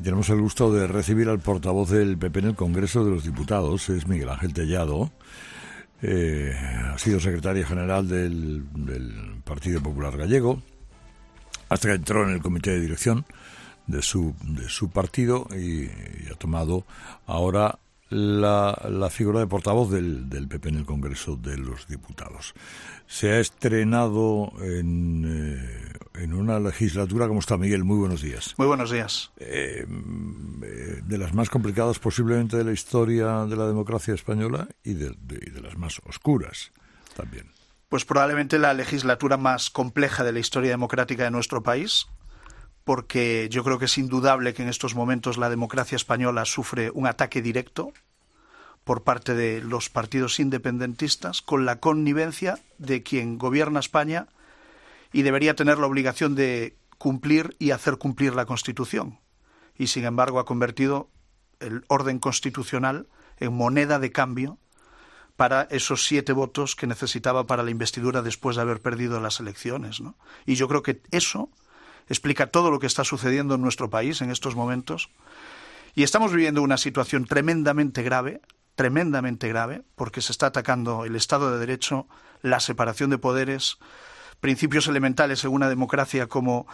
Tenemos el gusto de recibir al portavoz del PP en el Congreso de los Diputados, es Miguel Ángel Tellado. Ha sido secretario general del Partido Popular Gallego, hasta que entró en el comité de dirección de su partido y ha tomado ahora la figura de portavoz del PP en el Congreso de los Diputados. Se ha estrenado en una legislatura. ¿Cómo está, Miguel? Muy buenos días. Muy buenos días. De las más complicadas posiblemente de la historia de la democracia española y de las más oscuras también. Pues probablemente la legislatura más compleja de la historia democrática de nuestro país, porque yo creo que es indudable que en estos momentos la democracia española sufre un ataque directo por parte de los partidos independentistas, con la connivencia de quien gobierna España y debería tener la obligación de cumplir y hacer cumplir la Constitución. Y sin embargo ha convertido el orden constitucional en moneda de cambio para esos 7 votos que necesitaba para la investidura después de haber perdido las elecciones, ¿no? Y yo creo que eso explica todo lo que está sucediendo en nuestro país en estos momentos. Y estamos viviendo una situación tremendamente grave, porque se está atacando el Estado de Derecho, la separación de poderes, principios elementales en una democracia como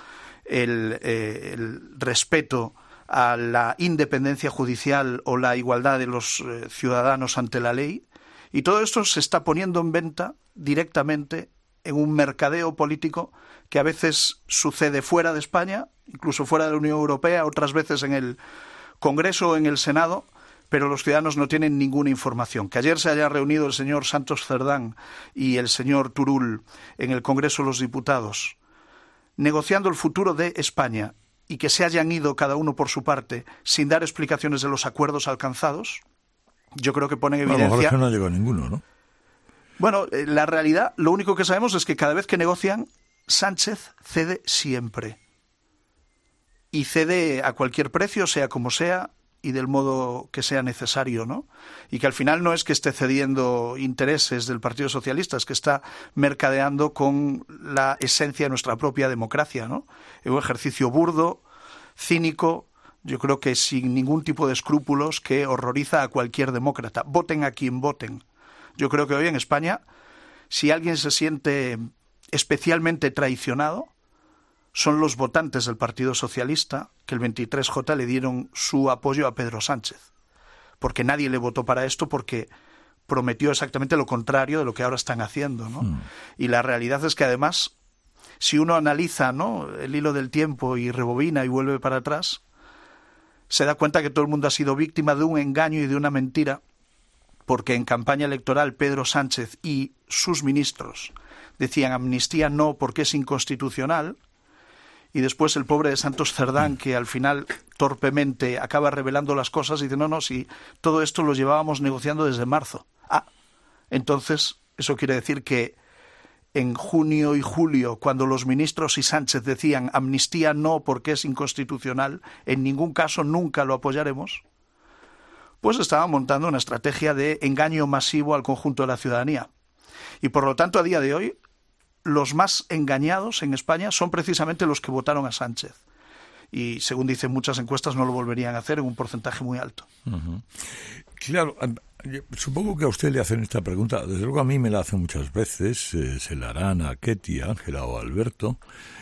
el respeto a la independencia judicial o la igualdad de los ciudadanos ante la ley. Y todo esto se está poniendo en venta directamente en un mercadeo político que a veces sucede fuera de España, incluso fuera de la Unión Europea, otras veces en el Congreso o en el Senado, pero los ciudadanos no tienen ninguna información. Que ayer se haya reunido el señor Santos Cerdán y el señor Turull en el Congreso de los Diputados, negociando el futuro de España, y que se hayan ido cada uno por su parte sin dar explicaciones de los acuerdos alcanzados, yo creo que pone en evidencia... A lo mejor es que no llegó ninguno, ¿no? Bueno, la realidad, lo único que sabemos es que cada vez que negocian, Sánchez cede siempre. Y cede a cualquier precio, sea como sea, y del modo que sea necesario, ¿no? Y que al final no es que esté cediendo intereses del Partido Socialista, es que está mercadeando con la esencia de nuestra propia democracia, ¿no? Es un ejercicio burdo, cínico, yo creo que sin ningún tipo de escrúpulos, que horroriza a cualquier demócrata. Voten a quien voten. Yo creo que hoy en España, si alguien se siente especialmente traicionado, son los votantes del Partido Socialista, que el 23J le dieron su apoyo a Pedro Sánchez. Porque nadie le votó para esto, porque prometió exactamente lo contrario de lo que ahora están haciendo, ¿no? Y la realidad es que además, si uno analiza, ¿no?, el hilo del tiempo y rebobina y vuelve para atrás, se da cuenta que todo el mundo ha sido víctima de un engaño y de una mentira, porque en campaña electoral Pedro Sánchez y sus ministros decían amnistía no porque es inconstitucional, y después el pobre de Santos Cerdán, que al final torpemente acaba revelando las cosas y dice no, si todo esto lo llevábamos negociando desde marzo. Entonces eso quiere decir que en junio y julio, cuando los ministros y Sánchez decían amnistía no porque es inconstitucional, en ningún caso nunca lo apoyaremos, pues estaba montando una estrategia de engaño masivo al conjunto de la ciudadanía. Y por lo tanto, a día de hoy, los más engañados en España son precisamente los que votaron a Sánchez. Y según dicen muchas encuestas, no lo volverían a hacer en un porcentaje muy alto. Uh-huh. Claro, supongo que a usted le hacen esta pregunta. Desde luego a mí me la hacen muchas veces. Se la harán a Ketty, Ángela o Alberto,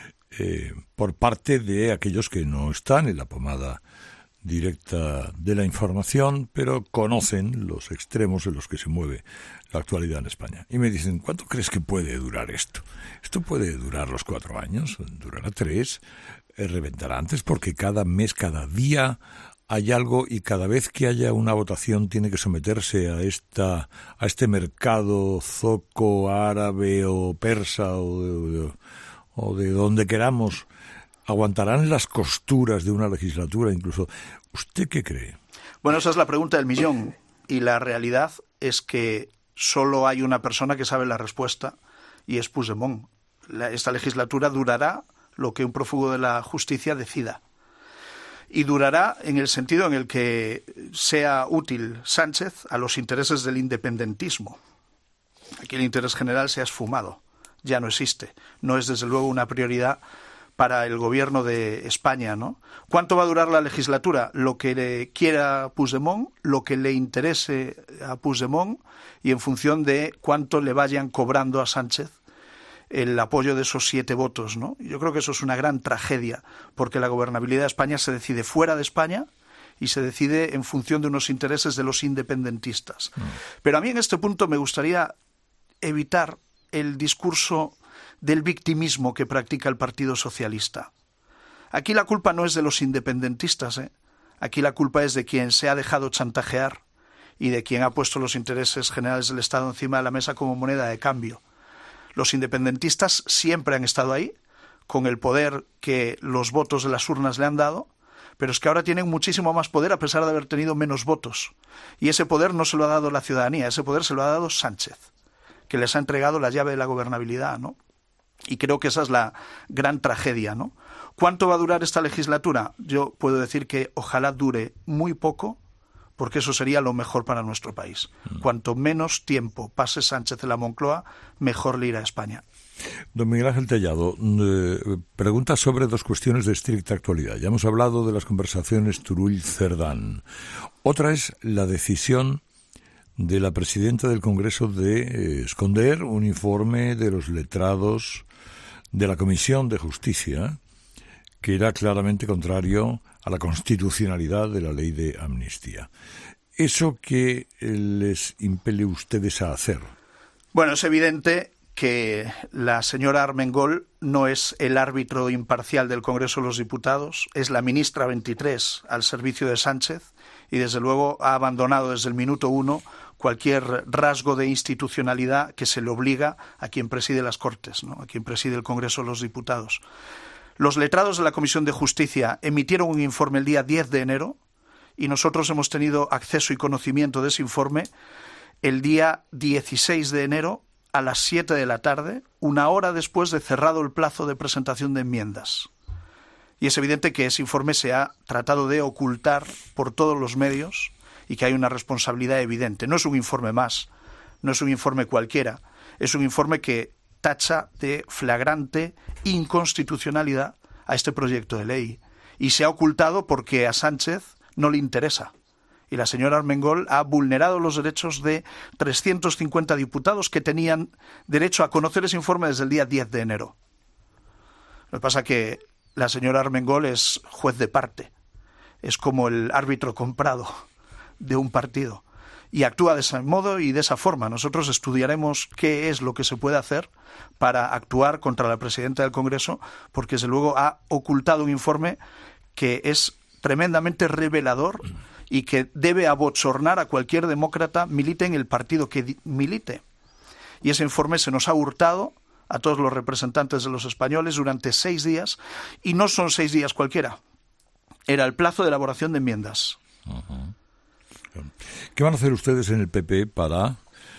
por parte de aquellos que no están en la pomada directa de la información, pero conocen los extremos en los que se mueve la actualidad en España. Y me dicen, ¿cuánto crees que puede durar esto? ¿Esto puede durar los 4 años? ¿Durará 3? ¿Reventará antes? Porque cada mes, cada día hay algo, y cada vez que haya una votación tiene que someterse a este mercado zoco, árabe o persa o de donde queramos. ¿Aguantarán las costuras de una legislatura incluso? ¿Usted qué cree? Bueno, esa es la pregunta del millón. Y la realidad es que solo hay una persona que sabe la respuesta, y es Puigdemont. Esta legislatura durará lo que un prófugo de la justicia decida. Y durará en el sentido en el que sea útil Sánchez a los intereses del independentismo. Aquí el interés general se ha esfumado. Ya no existe. No es desde luego una prioridad para el gobierno de España, ¿no? ¿Cuánto va a durar la legislatura? Lo que le quiera Puigdemont, lo que le interese a Puigdemont, y en función de cuánto le vayan cobrando a Sánchez el apoyo de esos 7 votos, ¿no? Yo creo que eso es una gran tragedia, porque la gobernabilidad de España se decide fuera de España y se decide en función de unos intereses de los independentistas. Pero a mí en este punto me gustaría evitar el discurso del victimismo que practica el Partido Socialista. Aquí la culpa no es de los independentistas, ¿eh? Aquí la culpa es de quien se ha dejado chantajear y de quien ha puesto los intereses generales del Estado encima de la mesa como moneda de cambio. Los independentistas siempre han estado ahí, con el poder que los votos de las urnas le han dado, pero es que ahora tienen muchísimo más poder a pesar de haber tenido menos votos. Y ese poder no se lo ha dado la ciudadanía, ese poder se lo ha dado Sánchez, que les ha entregado la llave de la gobernabilidad, ¿no? Y creo que esa es la gran tragedia, ¿no? ¿Cuánto va a durar esta legislatura? Yo puedo decir que ojalá dure muy poco, porque eso sería lo mejor para nuestro país. Cuanto menos tiempo pase Sánchez en la Moncloa, mejor le irá a España. Don Miguel Ángel Tellado, pregunta sobre 2 cuestiones de estricta actualidad. Ya hemos hablado de las conversaciones Turull-Cerdán. Otra es la decisión de la presidenta del Congreso de esconder un informe de los letrados de la Comisión de Justicia que era claramente contrario a la constitucionalidad de la ley de amnistía. ¿Eso qué les impele ustedes a hacer? Bueno, es evidente que la señora Armengol no es el árbitro imparcial del Congreso de los Diputados, es la ministra 23 al servicio de Sánchez y desde luego ha abandonado desde el minuto 1 cualquier rasgo de institucionalidad que se le obliga a quien preside las Cortes, ¿no? A quien preside el Congreso de los Diputados. Los letrados de la Comisión de Justicia emitieron un informe el día 10 de enero y nosotros hemos tenido acceso y conocimiento de ese informe el día 16 de enero a las 7 de la tarde, 1 hora después de cerrado el plazo de presentación de enmiendas. Y es evidente que ese informe se ha tratado de ocultar por todos los medios y que hay una responsabilidad evidente. No es un informe más, no es un informe cualquiera, es un informe que tacha de flagrante inconstitucionalidad a este proyecto de ley. Y se ha ocultado porque a Sánchez no le interesa. Y la señora Armengol ha vulnerado los derechos de 350 diputados que tenían derecho a conocer ese informe desde el día 10 de enero. Lo que pasa es que la señora Armengol es juez de parte. Es como el árbitro comprado de un partido. Y actúa de ese modo y de esa forma. Nosotros estudiaremos qué es lo que se puede hacer para actuar contra la presidenta del Congreso, porque desde luego ha ocultado un informe que es tremendamente revelador y que debe abochornar a cualquier demócrata, milite en el partido que milite. Y ese informe se nos ha hurtado a todos los representantes de los españoles durante 6 días, y no son 6 días cualquiera. Era el plazo de elaboración de enmiendas. Uh-huh. ¿Qué van a hacer ustedes en el PP para,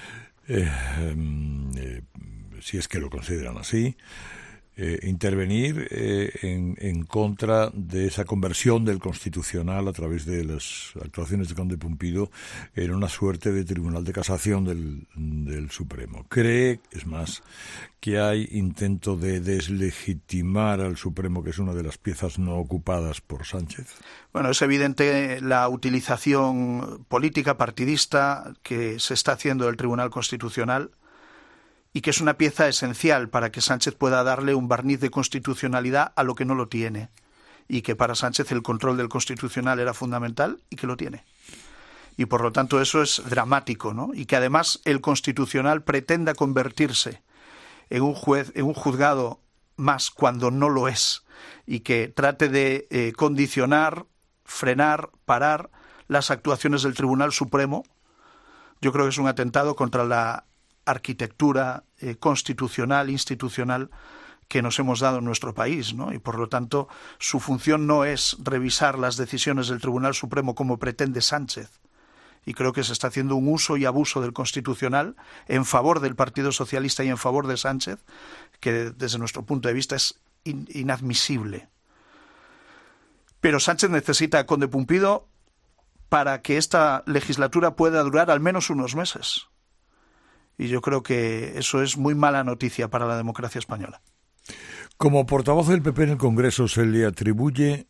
si es que lo consideran así, intervenir en contra de esa conversión del Constitucional a través de las actuaciones de Conde Pumpido en una suerte de Tribunal de Casación del Supremo? ¿Cree, es más, que hay intento de deslegitimar al Supremo, que es una de las piezas no ocupadas por Sánchez? Bueno, es evidente la utilización política partidista que se está haciendo del Tribunal Constitucional y que es una pieza esencial para que Sánchez pueda darle un barniz de constitucionalidad a lo que no lo tiene, y que para Sánchez el control del Constitucional era fundamental y que lo tiene. Y por lo tanto eso es dramático, ¿no? Y que además el Constitucional pretenda convertirse en un juzgado más cuando no lo es, y que trate de condicionar, frenar, parar las actuaciones del Tribunal Supremo. Yo creo que es un atentado contra la arquitectura constitucional, institucional que nos hemos dado en nuestro país, ¿no? Y por lo tanto su función no es revisar las decisiones del Tribunal Supremo como pretende Sánchez. Y creo que se está haciendo un uso y abuso del Constitucional en favor del Partido Socialista y en favor de Sánchez, que desde nuestro punto de vista es inadmisible. Pero Sánchez necesita a Conde Pumpido para que esta legislatura pueda durar al menos unos meses. Y yo creo que eso es muy mala noticia para la democracia española. Como portavoz del PP en el Congreso se le atribuye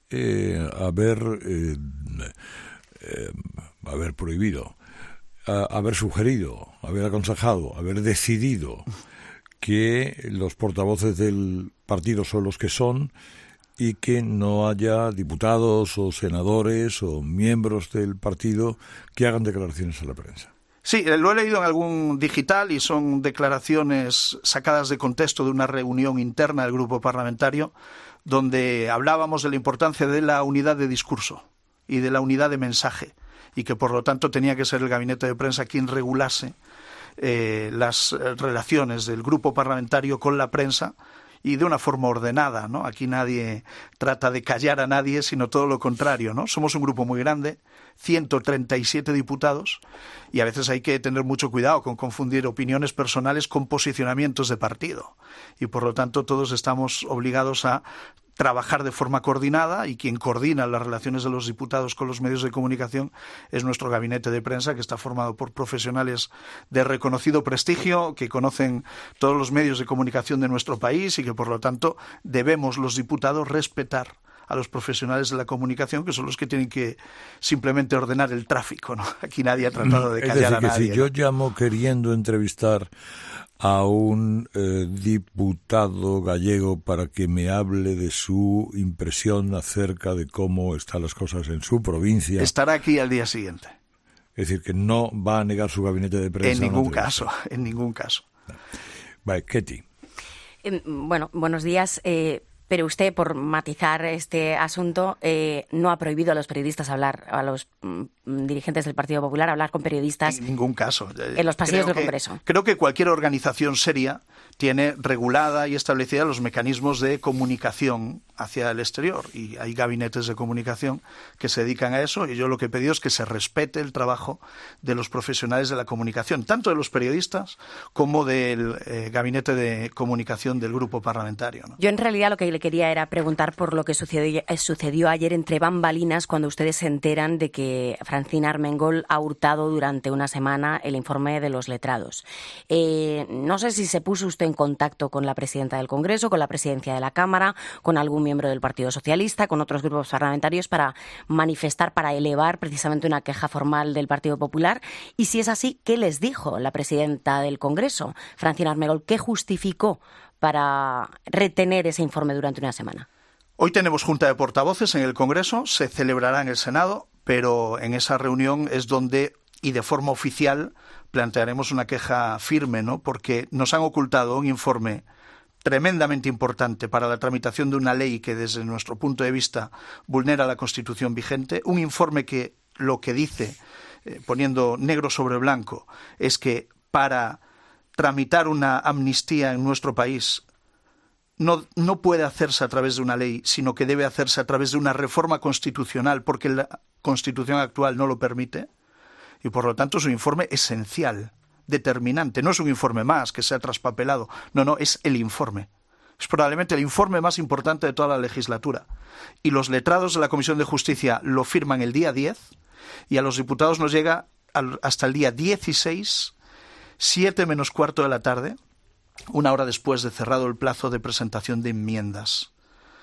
haber prohibido, haber sugerido, haber aconsejado, haber decidido que los portavoces del partido son los que son y que no haya diputados o senadores o miembros del partido que hagan declaraciones a la prensa. Sí, lo he leído en algún digital y son declaraciones sacadas de contexto de una reunión interna del grupo parlamentario donde hablábamos de la importancia de la unidad de discurso y de la unidad de mensaje y que por lo tanto tenía que ser el gabinete de prensa quien regulase las relaciones del grupo parlamentario con la prensa y de una forma ordenada, ¿no? Aquí nadie trata de callar a nadie, sino todo lo contrario, ¿no? Somos un grupo muy grande, 137 diputados, y a veces hay que tener mucho cuidado con confundir opiniones personales con posicionamientos de partido. Y por lo tanto todos estamos obligados a trabajar de forma coordinada y quien coordina las relaciones de los diputados con los medios de comunicación es nuestro gabinete de prensa, que está formado por profesionales de reconocido prestigio, que conocen todos los medios de comunicación de nuestro país y que por lo tanto debemos los diputados respetar a los profesionales de la comunicación, que son los que tienen que simplemente ordenar el tráfico, ¿no? Aquí nadie ha tratado de callar a nadie. Es decir, que si yo llamo queriendo entrevistar a un diputado gallego para que me hable de su impresión acerca de cómo están las cosas en su provincia, estará aquí al día siguiente. Es decir, que no va a negar su gabinete de prensa. En ningún caso, en ningún caso. Vale, Ketty. Bueno, buenos días. Pero usted, por matizar este asunto, no ha prohibido a los periodistas hablar, a los dirigentes del Partido Popular, hablar con periodistas. En ningún caso. En los pasillos del Congreso. Creo que cualquier organización seria tiene regulada y establecida los mecanismos de comunicación hacia el exterior. Y hay gabinetes de comunicación que se dedican a eso. Y yo lo que he pedido es que se respete el trabajo de los profesionales de la comunicación, tanto de los periodistas como del gabinete de comunicación del grupo parlamentario, ¿no? Yo en realidad lo que le quería era preguntar por lo que sucedió ayer entre bambalinas cuando ustedes se enteran de que Francina Armengol ha hurtado durante una semana el informe de los letrados. No sé si se puso usted en contacto con la presidenta del Congreso, con la presidencia de la Cámara, con algún miembro del Partido Socialista, con otros grupos parlamentarios para manifestar, para elevar precisamente una queja formal del Partido Popular. Y si es así, ¿qué les dijo la presidenta del Congreso, Francina Armengol? ¿Qué justificó para retener ese informe durante una semana? Hoy tenemos junta de portavoces en el Congreso, se celebrará en el Senado, pero en esa reunión es donde, y de forma oficial, plantearemos una queja firme, ¿no? Porque nos han ocultado un informe tremendamente importante para la tramitación de una ley que desde nuestro punto de vista vulnera la Constitución vigente, un informe que lo que dice, poniendo negro sobre blanco, es que para tramitar una amnistía en nuestro país no puede hacerse a través de una ley, sino que debe hacerse a través de una reforma constitucional, porque la Constitución actual no lo permite, y por lo tanto es un informe esencial, determinante. No es un informe más que sea traspapelado, no, es el informe. Es probablemente el informe más importante de toda la legislatura. Y los letrados de la Comisión de Justicia lo firman el día 10, y a los diputados nos llega hasta el día 16, 7 menos cuarto de la tarde, una hora después de cerrado el plazo de presentación de enmiendas.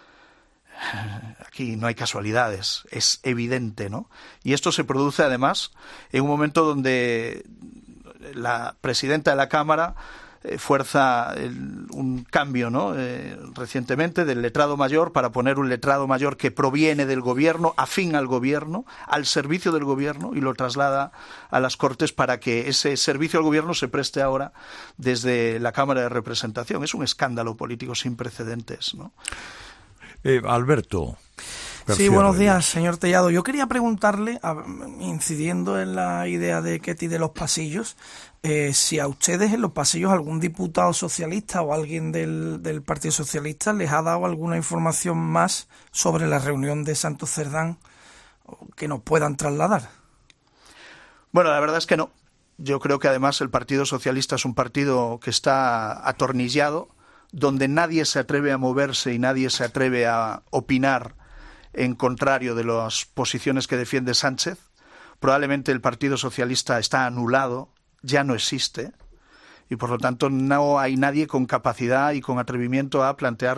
Aquí no hay casualidades, es evidente, ¿no? Y esto se produce además en un momento donde la presidenta de la Cámara fuerza un cambio, ¿no? Recientemente del letrado mayor para poner un letrado mayor que proviene del gobierno, afín al gobierno, al servicio del gobierno, y lo traslada a las Cortes para que ese servicio al gobierno se preste ahora desde la Cámara de Representación. Es un escándalo político sin precedentes, ¿no? Alberto. Sí, buenos días, señor Tellado. Yo quería preguntarle, incidiendo en la idea de Ketty de los pasillos, si a ustedes en los pasillos algún diputado socialista o alguien del Partido Socialista les ha dado alguna información más sobre la reunión de Santos Cerdán que nos puedan trasladar. Bueno, la verdad es que no. Yo creo que además el Partido Socialista es un partido que está atornillado, donde nadie se atreve a moverse y nadie se atreve a opinar en contrario de las posiciones que defiende Sánchez. Probablemente el Partido Socialista está anulado, ya no existe, y por lo tanto no hay nadie con capacidad y con atrevimiento a plantear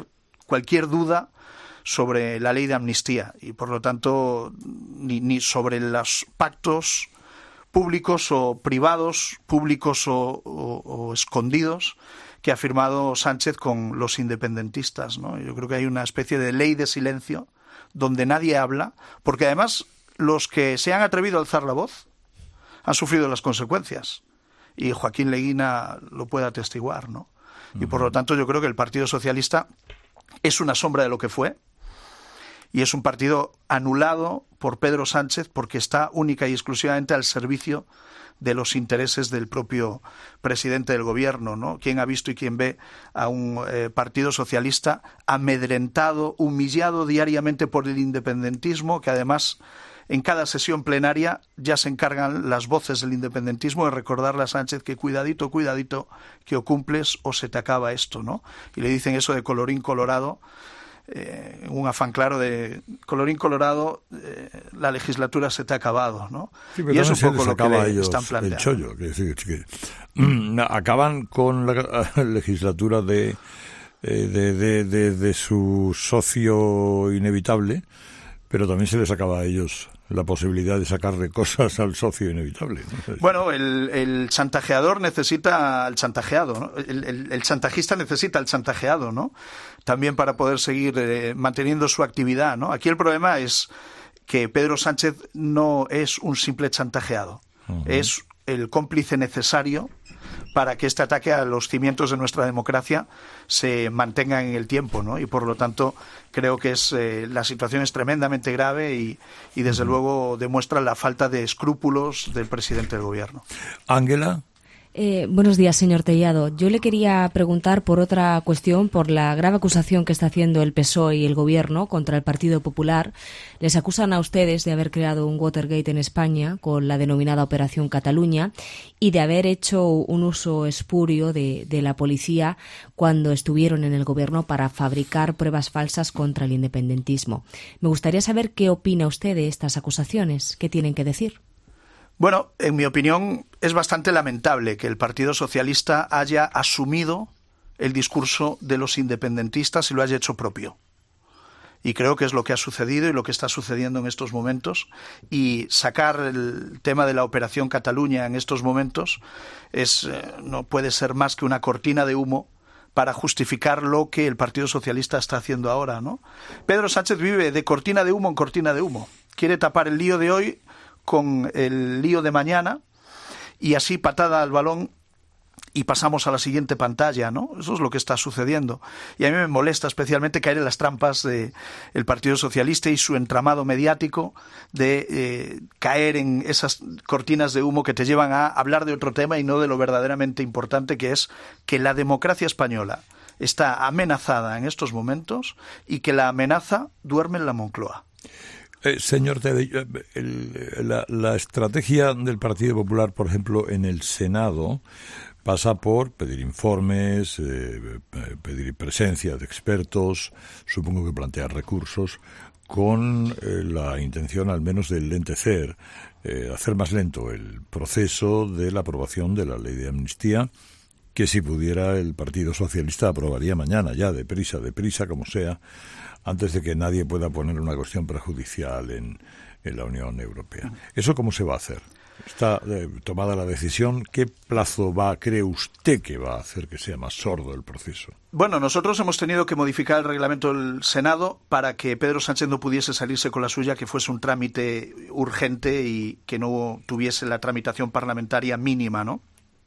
cualquier duda sobre la ley de amnistía y, por lo tanto, ni sobre los pactos públicos o privados, públicos o escondidos, que ha firmado Sánchez con los independentistas, ¿no? Yo creo que hay una especie de ley de silencio donde nadie habla, porque además los que se han atrevido a alzar la voz han sufrido las consecuencias. Y Joaquín Leguina lo puede atestiguar, ¿no? Y por lo tanto yo creo que el Partido Socialista es una sombra de lo que fue, y es un partido anulado por Pedro Sánchez porque está única y exclusivamente al servicio de los intereses del propio presidente del gobierno, ¿no? ¿Quién ha visto y quién ve a un partido socialista amedrentado, humillado diariamente por el independentismo, que además en cada sesión plenaria ya se encargan las voces del independentismo de recordarle a Sánchez que cuidadito, cuidadito, que o cumples o se te acaba esto, ¿no? Y le dicen eso de colorín colorado, un afán claro de colorín colorado, la legislatura se te ha acabado, ¿no? Sí, pero y es un poco lo que le están planteando. El chollo, que acaban con la legislatura de su socio inevitable, pero también se les acaba a ellos la posibilidad de sacarle cosas al socio inevitable, ¿no? Bueno, el chantajeador necesita al chantajeado, ¿no? El chantajista necesita al chantajeado, ¿no? También para poder seguir manteniendo su actividad, ¿no? Aquí el problema es que Pedro Sánchez no es un simple chantajeado, es el cómplice necesario para que este ataque a los cimientos de nuestra democracia se mantenga en el tiempo, ¿no? Y por lo tanto creo que la situación es tremendamente grave y desde luego demuestra la falta de escrúpulos del presidente del gobierno. Ángela. Buenos días, señor Tellado. Yo le quería preguntar por otra cuestión, por la grave acusación que está haciendo el PSOE y el Gobierno contra el Partido Popular. Les acusan a ustedes de haber creado un Watergate en España con la denominada Operación Cataluña y de haber hecho un uso espurio de la policía cuando estuvieron en el Gobierno para fabricar pruebas falsas contra el independentismo. Me gustaría saber qué opina usted de estas acusaciones. ¿Qué tienen que decir? Bueno, en mi opinión es bastante lamentable que el Partido Socialista haya asumido el discurso de los independentistas y lo haya hecho propio. Y creo que es lo que ha sucedido y lo que está sucediendo en estos momentos. Y sacar el tema de la Operación Cataluña en estos momentos no puede ser más que una cortina de humo para justificar lo que el Partido Socialista está haciendo ahora, ¿no? Pedro Sánchez vive de cortina de humo en cortina de humo. Quiere tapar el lío de hoy con el lío de mañana y así patada al balón y pasamos a la siguiente pantalla, ¿no? Eso es lo que está sucediendo. Y a mí me molesta especialmente caer en las trampas del Partido Socialista y su entramado mediático de caer en esas cortinas de humo que te llevan a hablar de otro tema y no de lo verdaderamente importante, que es que la democracia española está amenazada en estos momentos y que la amenaza duerme en la Moncloa. Señor Tellado, la estrategia del Partido Popular, por ejemplo, en el Senado, pasa por pedir informes, pedir presencia de expertos, supongo que plantear recursos, con la intención al menos de lentecer, hacer más lento el proceso de la aprobación de la ley de amnistía, que si pudiera el Partido Socialista aprobaría mañana, ya deprisa, como sea, antes de que nadie pueda poner una cuestión prejudicial en la Unión Europea. ¿Eso cómo se va a hacer? ¿Está tomada la decisión? ¿Qué plazo cree usted que va a hacer que sea más sordo el proceso? Bueno, nosotros hemos tenido que modificar el reglamento del Senado para que Pedro Sánchez no pudiese salirse con la suya, que fuese un trámite urgente y que no tuviese la tramitación parlamentaria mínima, ¿no?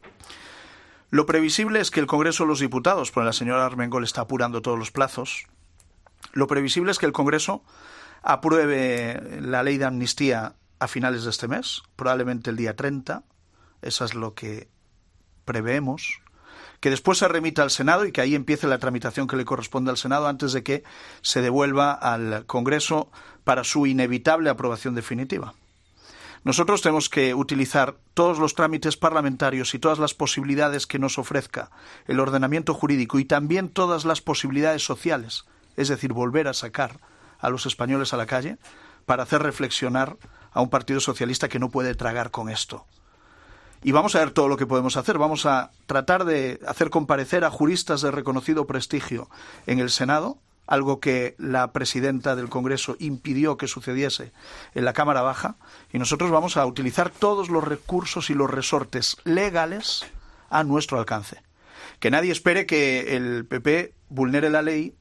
Lo previsible es que el Congreso de los Diputados, porque la señora Armengol está apurando todos los plazos, lo previsible es que el Congreso apruebe la ley de amnistía a finales de este mes, probablemente el día 30, eso es lo que preveemos, que después se remita al Senado y que ahí empiece la tramitación que le corresponde al Senado antes de que se devuelva al Congreso para su inevitable aprobación definitiva. Nosotros tenemos que utilizar todos los trámites parlamentarios y todas las posibilidades que nos ofrezca el ordenamiento jurídico y también todas las posibilidades sociales, es decir, volver a sacar a los españoles a la calle para hacer reflexionar a un Partido Socialista que no puede tragar con esto. Y vamos a ver todo lo que podemos hacer. Vamos a tratar de hacer comparecer a juristas de reconocido prestigio en el Senado algo que la presidenta del Congreso impidió que sucediese en la Cámara Baja, y nosotros vamos a utilizar todos los recursos y los resortes legales a nuestro alcance. Que nadie espere que el PP vulnere la ley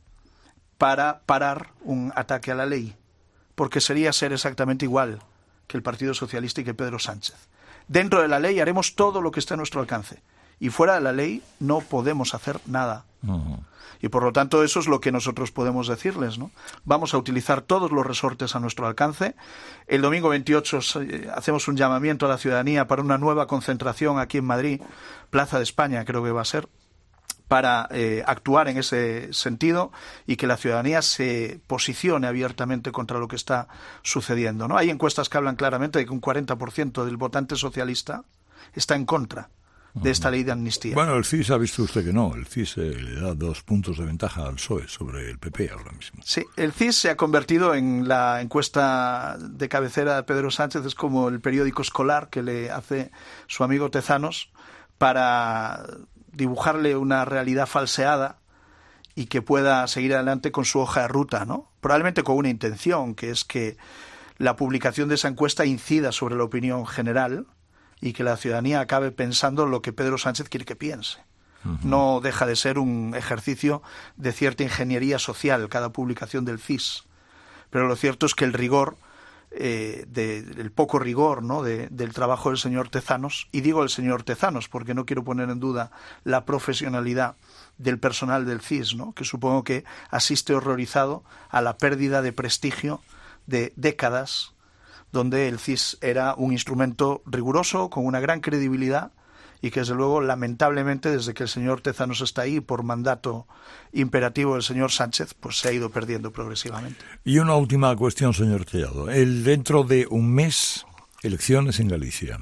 para parar un ataque a la ley, porque sería ser exactamente igual que el Partido Socialista y que Pedro Sánchez. Dentro de la ley haremos todo lo que esté a nuestro alcance, y fuera de la ley no podemos hacer nada. Uh-huh. Y por lo tanto eso es lo que nosotros podemos decirles, ¿no? Vamos a utilizar todos los resortes a nuestro alcance. El domingo 28 hacemos un llamamiento a la ciudadanía para una nueva concentración aquí en Madrid, Plaza de España creo que va a ser, para actuar en ese sentido y que la ciudadanía se posicione abiertamente contra lo que está sucediendo, ¿no? Hay encuestas que hablan claramente de que un 40% del votante socialista está en contra de esta ley de amnistía. Bueno, el CIS ha visto usted que no. El CIS le da 2 puntos de ventaja al PSOE sobre el PP ahora mismo. Sí, el CIS se ha convertido en la encuesta de cabecera de Pedro Sánchez. Es como el periódico escolar que le hace su amigo Tezanos para dibujarle una realidad falseada y que pueda seguir adelante con su hoja de ruta, ¿no? Probablemente con una intención, que es que la publicación de esa encuesta incida sobre la opinión general y que la ciudadanía acabe pensando lo que Pedro Sánchez quiere que piense. Uh-huh. No deja de ser un ejercicio de cierta ingeniería social cada publicación del CIS. Pero lo cierto es que el rigor, el poco rigor, ¿no?, del trabajo del señor Tezanos, y digo el señor Tezanos porque no quiero poner en duda la profesionalidad del personal del CIS, ¿no?, que supongo que asiste horrorizado a la pérdida de prestigio de décadas donde el CIS era un instrumento riguroso, con una gran credibilidad, y que desde luego, lamentablemente, desde que el señor Tezanos está ahí, por mandato imperativo del señor Sánchez, pues se ha ido perdiendo progresivamente. Y una última cuestión, señor Tellado. Dentro de un mes, elecciones en Galicia.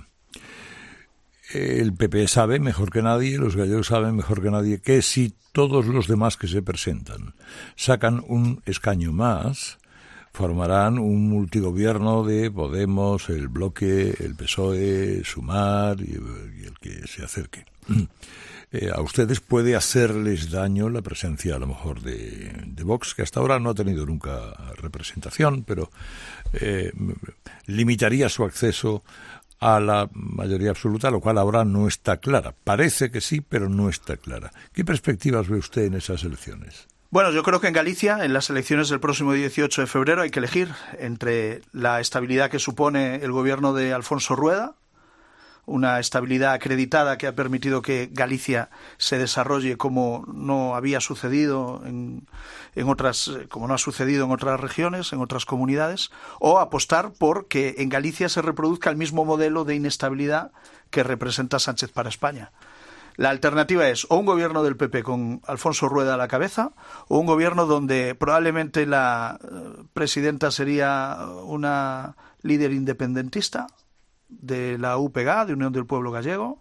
El PP sabe mejor que nadie, los gallegos saben mejor que nadie, que si todos los demás que se presentan sacan un escaño más, formarán un multigobierno de Podemos, el Bloque, el PSOE, Sumar y el que se acerque. A ustedes puede hacerles daño la presencia, a lo mejor, de Vox, que hasta ahora no ha tenido nunca representación, pero limitaría su acceso a la mayoría absoluta, lo cual ahora no está clara. Parece que sí, pero no está clara. ¿Qué perspectivas ve usted en esas elecciones? Bueno, yo creo que en Galicia, en las elecciones del próximo 18 de febrero, hay que elegir entre la estabilidad que supone el gobierno de Alfonso Rueda, una estabilidad acreditada que ha permitido que Galicia se desarrolle como no había sucedido como no ha sucedido en otras regiones, en otras comunidades, o apostar por que en Galicia se reproduzca el mismo modelo de inestabilidad que representa Sánchez para España. La alternativa es o un gobierno del PP con Alfonso Rueda a la cabeza, o un gobierno donde probablemente la presidenta sería una líder independentista de la UPG, de Unión del Pueblo Gallego,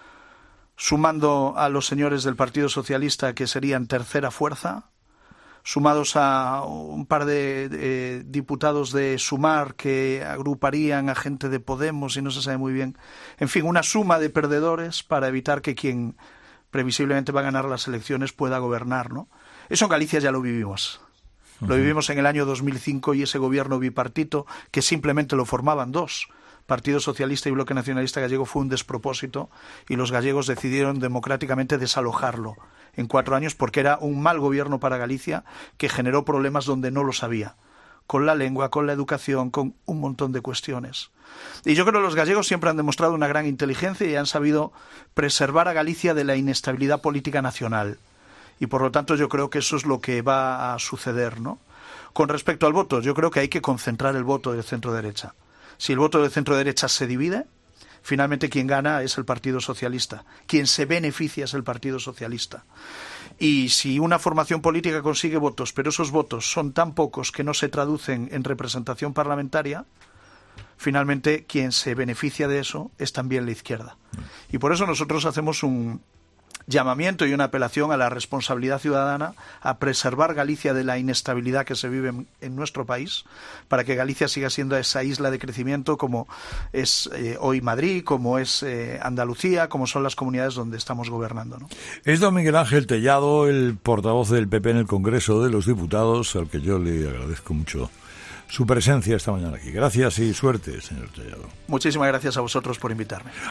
sumando a los señores del Partido Socialista, que serían tercera fuerza, sumados a un par de diputados de Sumar que agruparían a gente de Podemos y no se sabe muy bien. En fin, una suma de perdedores para evitar que quien previsiblemente va a ganar las elecciones pueda gobernar, ¿no? Eso en Galicia ya lo vivimos. Lo vivimos en el año 2005 y ese gobierno bipartito, que simplemente lo formaban dos, Partido Socialista y Bloque Nacionalista Gallego, fue un despropósito y los gallegos decidieron democráticamente desalojarlo en 4 años porque era un mal gobierno para Galicia que generó problemas donde no los había, con la lengua, con la educación, con un montón de cuestiones. Y yo creo que los gallegos siempre han demostrado una gran inteligencia y han sabido preservar a Galicia de la inestabilidad política nacional. Y por lo tanto yo creo que eso es lo que va a suceder, ¿no? Con respecto al voto, yo creo que hay que concentrar el voto del centro-derecha. Si el voto del centro-derecha se divide, finalmente quien gana es el Partido Socialista. Quien se beneficia es el Partido Socialista. Y si una formación política consigue votos, pero esos votos son tan pocos que no se traducen en representación parlamentaria, finalmente quien se beneficia de eso es también la izquierda. Y por eso nosotros hacemos un llamamiento y una apelación a la responsabilidad ciudadana, a preservar Galicia de la inestabilidad que se vive en nuestro país, para que Galicia siga siendo esa isla de crecimiento como es hoy Madrid, como es Andalucía, como son las comunidades donde estamos gobernando, ¿no? Es don Miguel Ángel Tellado, el portavoz del PP en el Congreso de los Diputados, al que yo le agradezco mucho su presencia esta mañana aquí. Gracias y suerte, señor Tellado. Muchísimas gracias a vosotros por invitarme.